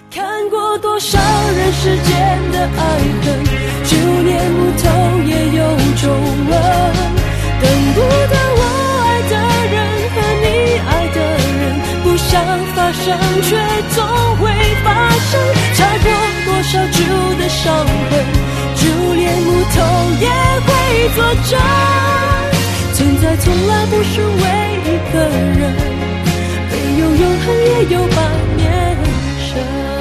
看过多少人世间的爱恨，就连木头也有皱纹。等不到我爱的人和你爱的人，不想发生却总会发生。擦过多少旧的伤痕，就连木头也会作证。存在从来不是为一个人，没有永恒也有百年生。